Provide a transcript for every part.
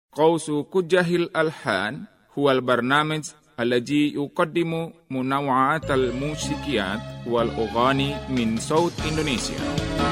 قوس كجه الألحان هو البرنامج الذي يقدم منوعات الموسيقيات والأغاني من صوت إندونيسيا.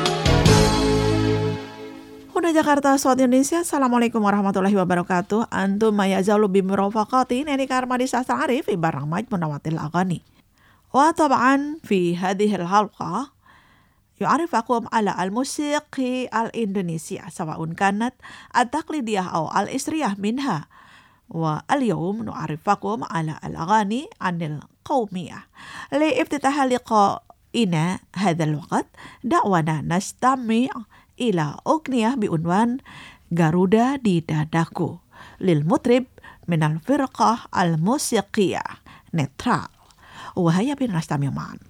Huna Jakarta, Suat Indonesia. Assalamualaikum warahmatullahi wabarakatuh. Antum mayazalu bimurafaqati Neni Karmadi Sastra Arif Ibarang Maj Munawatil Aghani. Wa tab'an fi hadhihi al-halqa yu'arifakum ala al-musiqi al-Indonesia sawa'un kanat at-taqlidiyah aw al-isriyah minha. Wa al-yawm nu'arifakum ala al-aghani anil qawmiyah. Li iftitah liqa'ina hadzal waqt da'wana nastami' ila ugniyah biunwan Garuda di Dadaku lil mutrib minal firqah al musiqiyah netral wahaya bin rastamiman.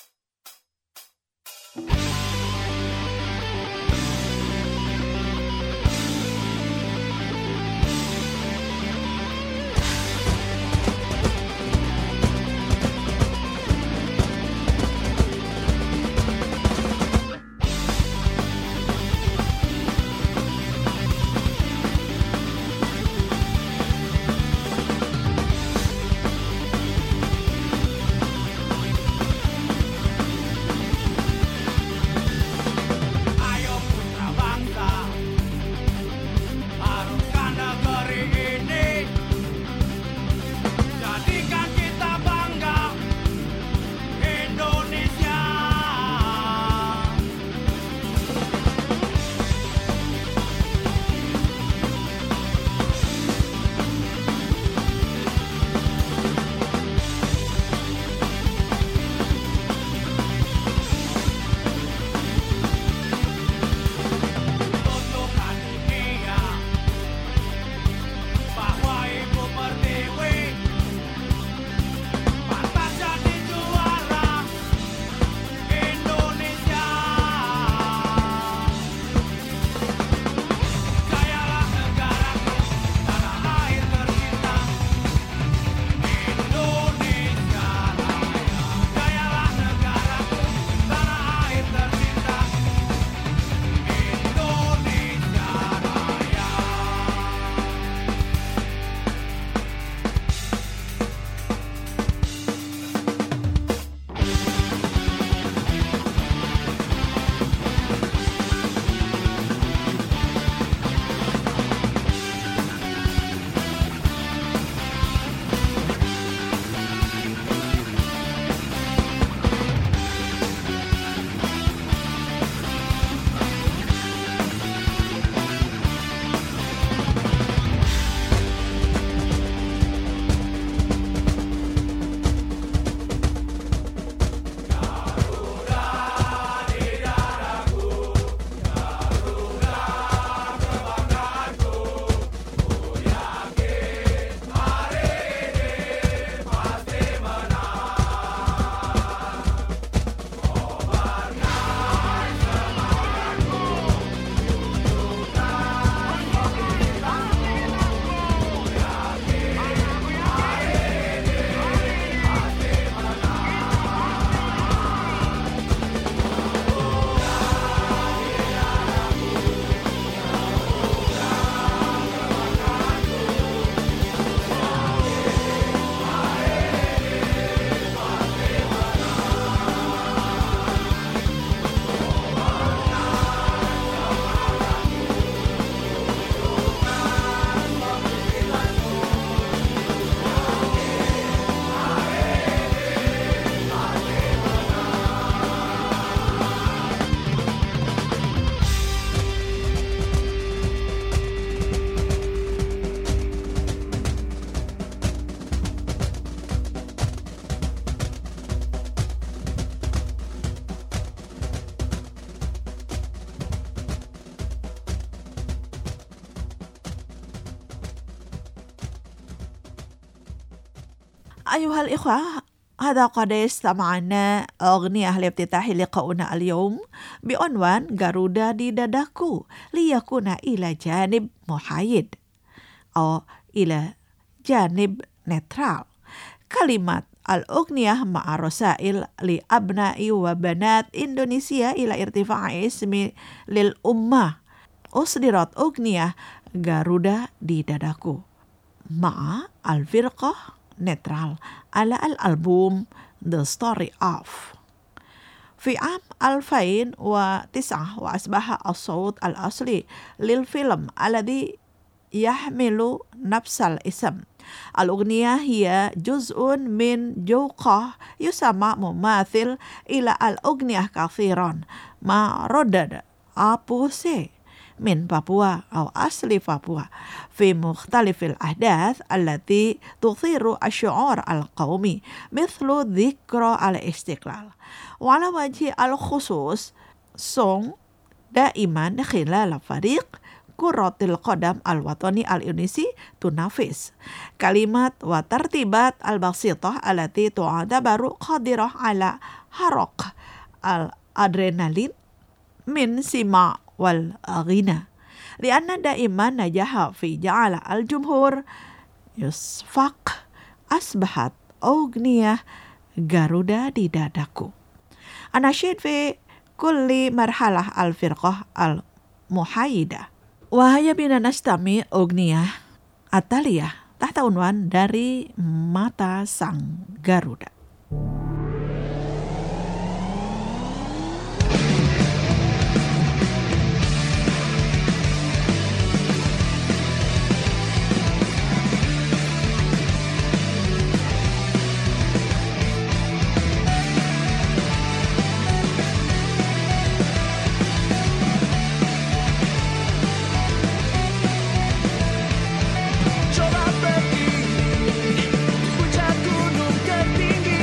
أيها الإخوة، هذا قد استمعنا أغنية لافتتاح لقاؤنا اليوم بعنوان Garuda di Dadaku ليكون إلى جانب محايد أو إلى جانب نترال. كلمات الأغنية مع رسائل لأبناء وبنات إندونيسيا إلى ارتفاع اسم للأمة. أصدرت أغنية Garuda di dadaku. Ma'a al-firqah netral ala al-album The Story of. في عام 2009 وأصبح الصوت الأصلي للفيلم الذي يحمل نفس الاسم. الأغنية هي جزء من جوقة يسمى مماثل إلى الأغنية كثيرا ما ردد أبوسي من بابوا أو أصل بابوا في مختلف الأحداث التي تثير الشعور القومي مثل ذكرى الاستقلال. وعلى وجه الخصوص song دائما خلال فريق كرة القدم الوطني الإندونيسي تنافس. كلمات وترتيبات البسيطة التي تعتبر قادرة على حرق الأدرينالين من سماع والغنى، لأن دائما نجح في جعل الجمهور يصفق. أصبحت أغنية Garuda di dadaku. أناشيد في كل مرحلة الفرقة المحايدة. وهيا بنا نستمع أغنية التالية تحت عنوان Dari Mata Sang Garuda. Coba pergi, puncak gunung tertinggi.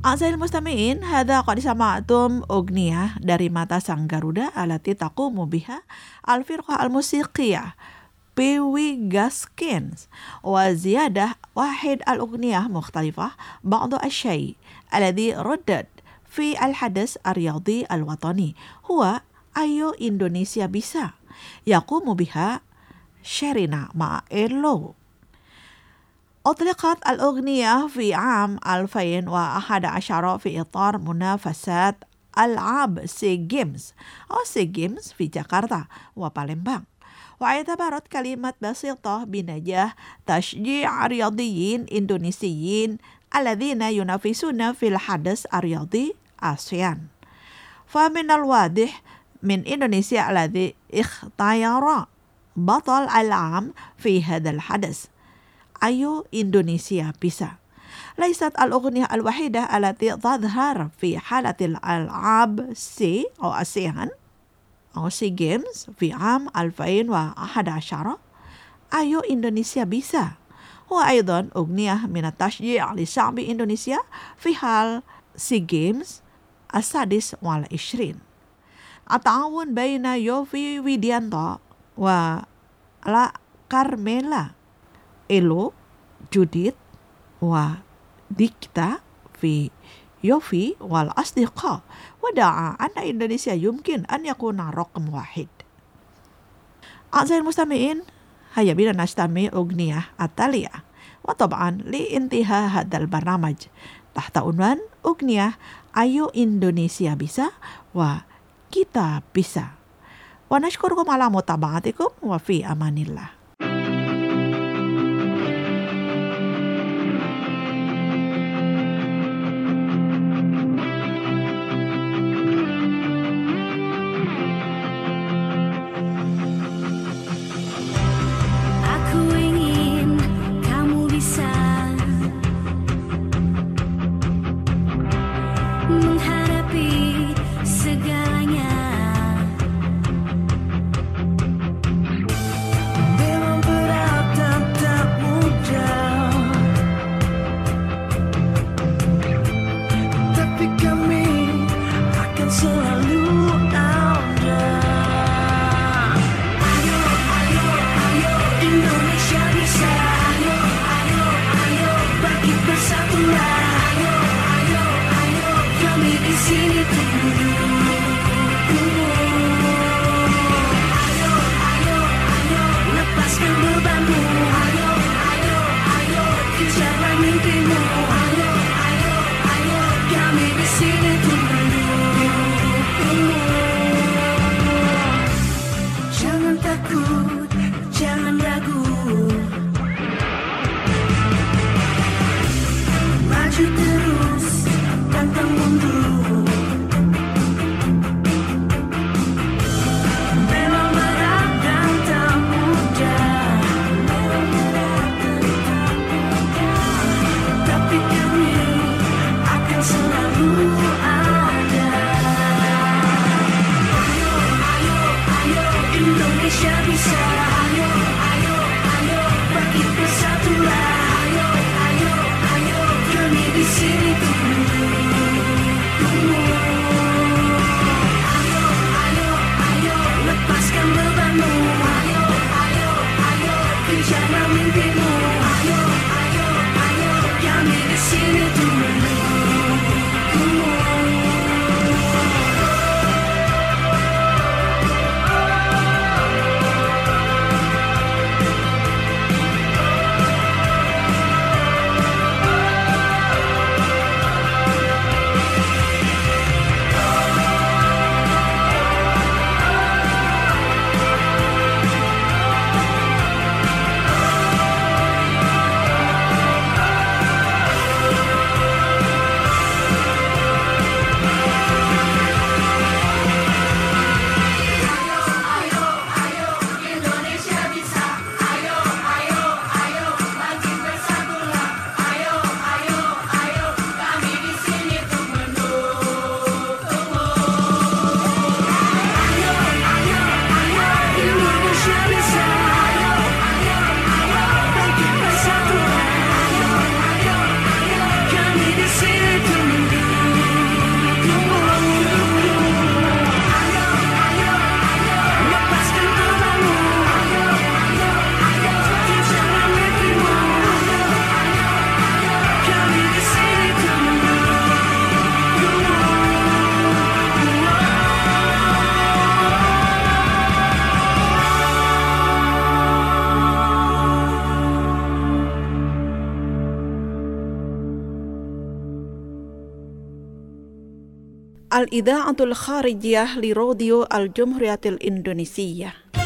A'zahil mustami'in, hadha qad sama'tum ugniyah dari mata sang Garuda alati taqumu biha al-firqah al-musiqiyah Pewi Gaskins wa ziyadah wahid al-ugniyah mukhtalifah ba'du asyai alladhi ruddad fi al-hadas ar-riyadi al-watani huwa ayo Indonesia bisa yaqumu biha Sherina Ma'elo. أطلقت الأغنية في عام 2011 في إطار منافسات ألعاب سي جيمز أو سي جيمز في جاكرتا وبالمبang. واعتبرت كلمة بسيطة بنجاح تشجيع رياضيين إندونيسيين الذين ينافسون في الحدث الرياضي آسيان. فمن الواضح من إندونيسيا الذي اختير بطل العام في هذا الحدث. Ayo Indonesia bisa. ليست الأغنية الوحيدة التي تظهر في حالة الألعاب سي أو آسيان أو سي جيمز في عام 2011. Ayo Indonesia bisa. هو أيضا أغنية من التشجيع لشعب إندونيسيا في حال سي جيمز 26. التعاون بين يوفي ويديانتو ولا كارميلا Elo, Judith, وديكتا في يوفي والأصدقاء ودعا أن إندونيسيا يمكن أن يكون رقم واحد. أعزائي المستمعين هيا بنا نستمع أغنية التالية وطبعا لانتهاء هذا البرنامج تحت عنوان أغنية Ayo Indonesia Bisa وكيتا bisa. ونشكركم على متابعتكم وفي أمان الله. Al-Idha'atul Kharijiyah li Radio Al-Jumhuriyatil Indonesia.